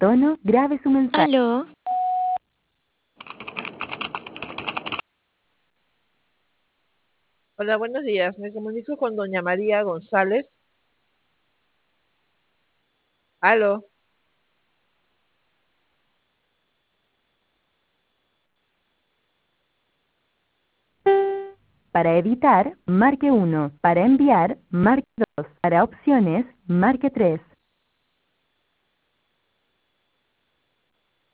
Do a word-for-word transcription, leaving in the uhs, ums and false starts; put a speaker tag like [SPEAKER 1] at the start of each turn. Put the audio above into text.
[SPEAKER 1] tono, grabe su mensaje.
[SPEAKER 2] Aló,
[SPEAKER 3] Hola, buenos días. Me comunico con doña María González. Aló.
[SPEAKER 1] Para editar, marque uno. Para enviar, marque dos. Para opciones, marque tres.